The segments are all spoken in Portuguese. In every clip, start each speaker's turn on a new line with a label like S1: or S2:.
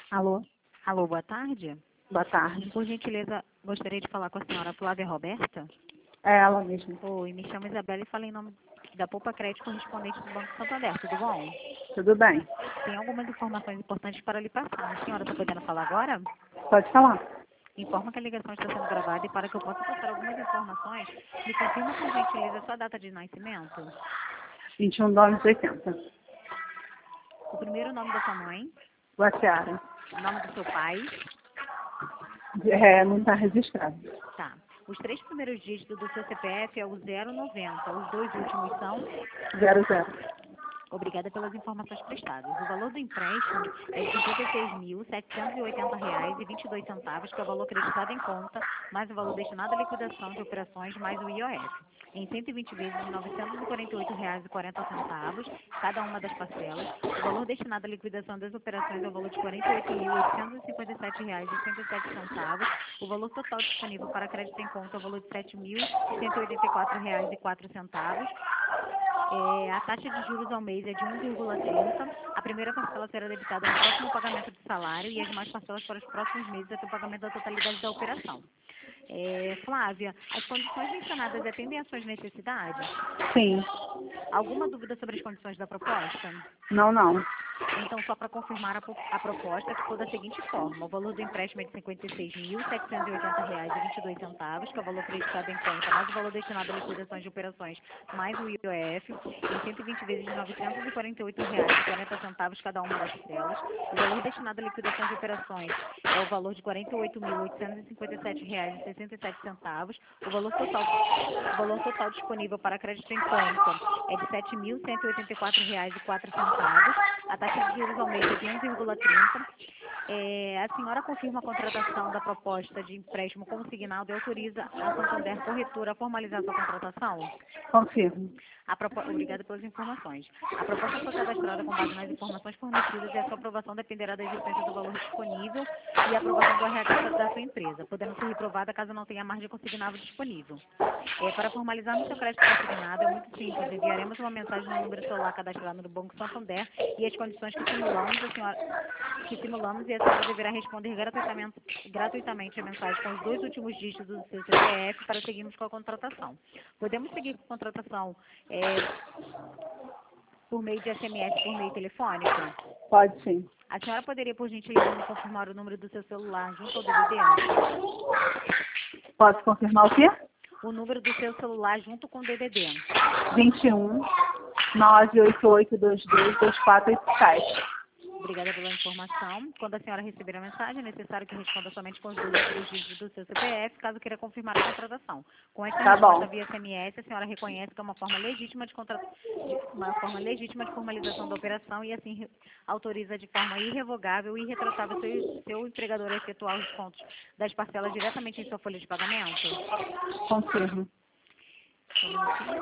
S1: Alô,
S2: Alô, boa tarde.
S1: boa tarde.
S2: Por gentileza, gostaria de falar com a senhora Flávia Roberta.
S1: É ela mesma.
S2: Oi, me chamo Isabela e falo em nome da Poupa Crédito correspondente do Banco Santander, tudo bom?
S1: Tudo bem?
S2: Tem algumas informações importantes para lhe passar. A senhora está podendo falar agora?
S1: Pode falar.
S2: Informa que a ligação está sendo gravada e para que eu possa passar algumas informações, me confirma por gentileza a sua data de nascimento,
S1: 21 dólares e 80.
S2: o primeiro nome da sua mãe,
S1: Guaciara.
S2: o nome do seu pai,
S1: Não está registrado.
S2: tá. Os três primeiros dígitos do seu CPF é o 090, os dois últimos são.
S1: 00.
S2: Obrigada pelas informações prestadas. O valor do empréstimo é de R$ 56.780,22, que é o valor acreditado em conta, mais o valor destinado à liquidação de operações, mais o IOF, em 120 vezes de R$ 948,40, cada uma das parcelas. O valor destinado à liquidação das operações é o valor de R$ 48.857,67. O valor total disponível para crédito em conta é o valor de R$ 7.184,04. A taxa de juros ao mês é de 1,30. A primeira parcela será debitada no próximo pagamento de salário e as demais parcelas para os próximos meses até o pagamento da totalidade da operação. Flávia, as condições mencionadas atendem às suas necessidades?
S1: Sim.
S2: Alguma dúvida sobre as condições da proposta?
S1: Não.
S2: Então, só para confirmar a proposta, que for da seguinte forma: o valor do empréstimo é de R$ 56.780,22, que é o valor acreditado em conta, mais o valor destinado à liquidação de operações, mais o IOF, em 120 vezes de R$ 948,40, cada uma das parcelas. O valor destinado à liquidação de operações é o valor de R$ 48.857,67. O valor total disponível para crédito em conta é de R$ 7.184,04. A taxa de juros ao mês é de 1,30. A senhora confirma a contratação da proposta de empréstimo consignado e autoriza a Santander Corretora a formalizar sua contratação?
S1: Confirmo.
S2: Obrigada pelas informações. A proposta foi cadastrada com base nas informações fornecidas e a sua aprovação dependerá da existência do valor disponível e a aprovação do RH da sua empresa, podendo ser reprovada caso não tenha margem consignável disponível. Para formalizarmos seu crédito consignado é muito simples. Enviaremos uma mensagem no número celular cadastrado no Banco Santander e as condições que simulamos, e a senhora deverá responder gratuitamente a mensagem com os dois últimos dígitos do seu CPF para seguirmos com a contratação. Podemos seguir com a contratação por meio de SMS, por meio telefônico?
S1: Pode sim.
S2: A senhora poderia, por gentileza, me confirmar o número do seu celular junto ao DDD?
S1: Posso confirmar o quê?
S2: O número do seu celular junto com o DDD.
S1: 21 98822 2487.
S2: Obrigada pela informação. Quando a senhora receber a mensagem, é necessário que responda somente com os dois últimos dígitos do seu CPF, caso queira confirmar a contratação. Com esta resposta via SMS, a senhora reconhece que é uma forma legítima de formalização da operação e assim autoriza de forma irrevogável e irretratável seu empregador a efetuar os descontos das parcelas diretamente em sua folha de pagamento?
S1: Confirmo.
S2: Um minutinho.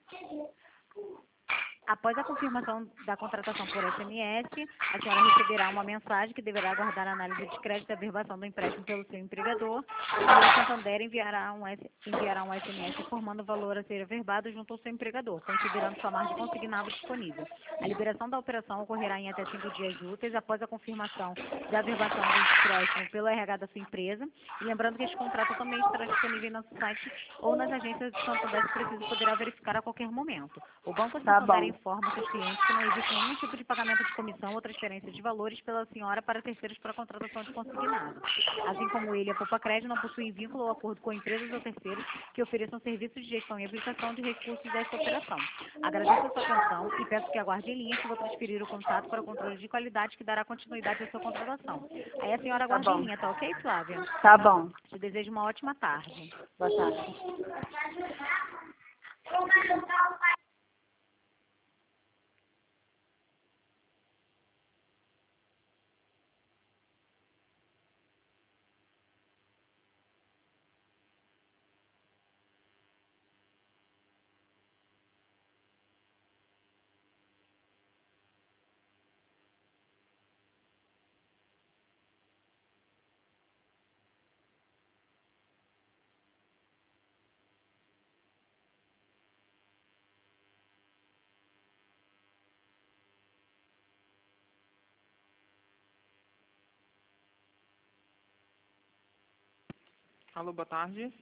S2: Após a confirmação da contratação por SMS, a senhora receberá uma mensagem que deverá aguardar a análise de crédito e averbação do empréstimo pelo seu empregador, e o Santander enviará um SMS informando o valor a ser averbado junto ao seu empregador, considerando sua margem consignável disponível. A liberação da operação ocorrerá em até 5 dias úteis após a confirmação da averbação do empréstimo pelo RH da sua empresa, e lembrando que este contrato também estará disponível no nosso site ou nas agências de Santander, se preciso, poderá verificar a qualquer momento. O Banco Santander informa seus clientes que não existe nenhum tipo de pagamento de comissão ou transferência de valores pela senhora para terceiros para contratação de consignado. Assim como ele, a Poupa Crédito não possui vínculo ou acordo com empresas ou terceiros que ofereçam serviços de gestão e aplicação de recursos desta operação. Agradeço a sua atenção e peço que aguarde em linha que vou transferir o contato para o controle de qualidade que dará continuidade à sua contratação. Aí a senhora aguarde em linha, tá ok, Flávia?
S1: Tá bom.
S2: Te desejo uma ótima tarde.
S1: Boa tarde.
S3: Alô, boa tarde.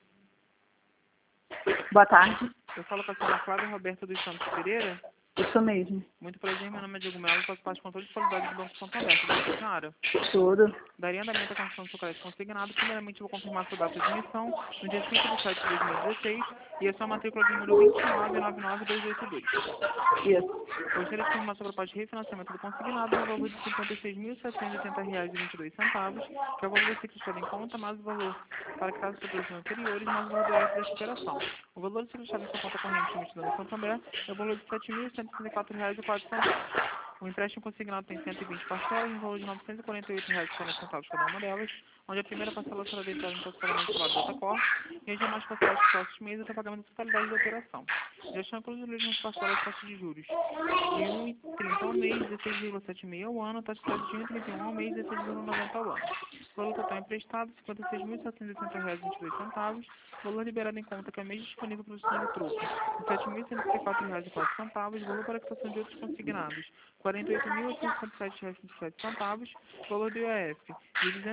S1: Boa tarde.
S3: Eu falo com a senhora Flávia Roberta dos Santos Pereira.
S1: Isso mesmo.
S3: Muito prazer, meu nome é Diego Melo, faço parte do controle de qualidade do Banco Santander. Tudo bem, senhora?
S1: Tudo.
S3: Daria andamento à construção do seu crédito consignado. Primeiramente, eu vou confirmar sua data de emissão no dia 5 de 7 de 2016 e a sua matrícula de número 2999282.
S1: Isso.
S3: Gostaria de confirmar sua proposta de refinanciamento do consignado no valor de R$ 56.780,22, que é o valor da ciclista em conta, mais o valor para quitar os produtos anteriores, mais o valor do IF desta operação. O valor do ciclista em sua conta corrente emitida no Santander é o valor de R$ 7.164,04. O empréstimo consignado tem 120 parcelas, no valor de R$ 948,40 cada uma delas, onde a primeira parcela será deitada em parcelamento pela DataCorp e as demais parcelas dos próximos meses até o pagamento da totalidade da operação. Já estão incluídas nas parcelas de taxa de juros de 1,30 ao mês, 16,76 ao ano, taxa de 1,31 ao mês, 16,90 ao ano. Valor total emprestado, R$ 56.780,22. Valor liberado em conta que é mês disponível para o sistema de troco, R$ 7.134,04. Valor para quitação de outros consignados, R$ 48.807,27. Valor do IOF, de R$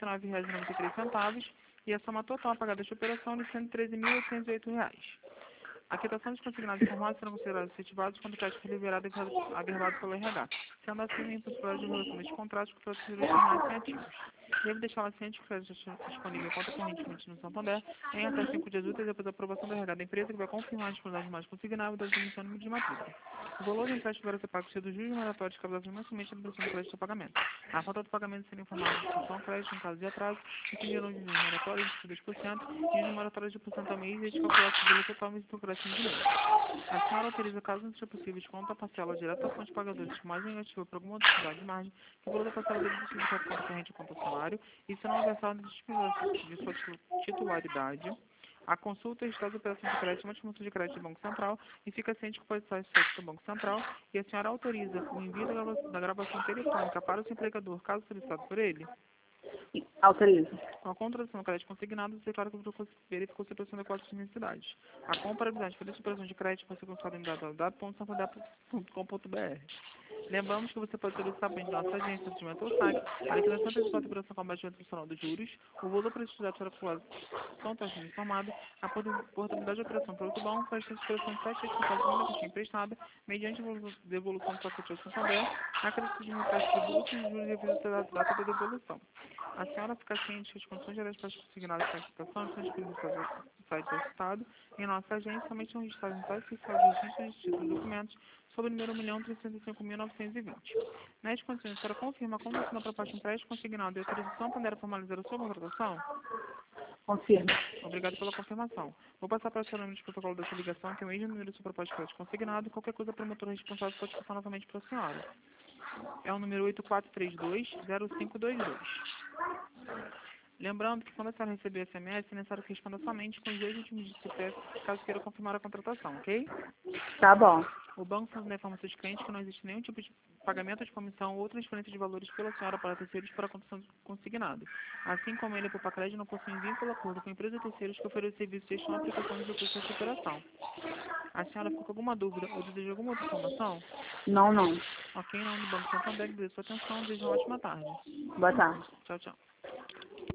S3: 249,93. E a soma total a pagar desta operação de R$ 113.808. A quitação dos consignados informados serão considerados efetivados quando o crédito for liberado e averbado pelo RH. Sendo assim, a impossibilidade de regulação deste contrato com os serviços mais ativos. Devo deixá-la ciente que o crédito disponível em conta correntemente no Santander em até 5 dias úteis depois da aprovação do RH da empresa, que vai confirmar a disponibilidade mais consignável da emissão de matrícula. O valor do empréstimo deverá ser pago cedo dos juros moratórios cabulados mensalmente da liberação do crédito a pagamento. A falta do pagamento será informada de discussão ao crédito em caso de atraso, incidirão de juros moratórios de 2% e juros moratórios de 1% ao mês e este calculado sobre o total mês do crédito de mês. A senhora autoriza, caso não seja possível, desconto a parcela direta à fonte pagadores mais negativa por alguma dificuldade de margem, que o valor da parcela deve ser de conta corrente ou conta salário, e se não houver saldo de sua titularidade, a consulta e estado de operação de crédito, uma estimação de crédito do Banco Central, e fica ciente que pode estar site do Banco Central, e a senhora autoriza o envio da gravação telefônica para o seu empregador, caso solicitado por ele.
S1: Autorizo.
S3: Com a contratação do crédito consignado, você declara que verificou a situação da quatro necessidades. A comparabilidade para essa operação de crédito pode ser consultada em www.santander.com.br. Lembramos que você pode solicitar para a nossa agência de atendimento ao site a liquidação antecipada da operação com abatimento profissional dos juros, o valor para estudar será calculado com taxa informada, a portabilidade de operação para outro banco, para esta operação de taxa responsável pela quantia emprestada, mediante a devolução do pacote de Santander, a acrescentação de um empréstimo de bolsa e juros devido à data da devolução. A senhora fica ciente que as condições gerais para as consignadas para a quitação estão disponíveis no site do Estado e em nossa agência somente são registrados no site oficial de registro de títulos e documentos sob o número 1.365.920. Neste condições, a senhora confirma a condução da proposta de empréstimo consignado e autorização para formalizar a sua contratação?
S1: Confirmo.
S3: Obrigado pela confirmação. Vou passar para o seu número de protocolo dessa ligação, que é o mesmo número da sua proposta de crédito consignado, e qualquer coisa a promotora responsável pode passar novamente para a senhora. É o número 8432-0522. Lembrando que quando a senhora receber o SMS, é necessário que responda somente com os 2 últimos dígitos do CPF, caso queira confirmar a contratação, ok?
S1: Tá bom.
S3: O banco Santander informa seus clientes que não existe nenhum tipo de pagamento de comissão ou transferência de valores pela senhora para terceiros para a condição consignada. Assim como ele, por crédito, não possui vínculo acordo com empresas terceiros que oferecem serviços de gestão e aplicação de recursos dessa operação. A senhora ficou com alguma dúvida ou deseja alguma outra informação?
S1: Não, não.
S3: Ok, em nome do Banco Santander, agradeço a sua atenção e desejo uma ótima tarde.
S1: Boa tarde.
S3: Tchau, tchau.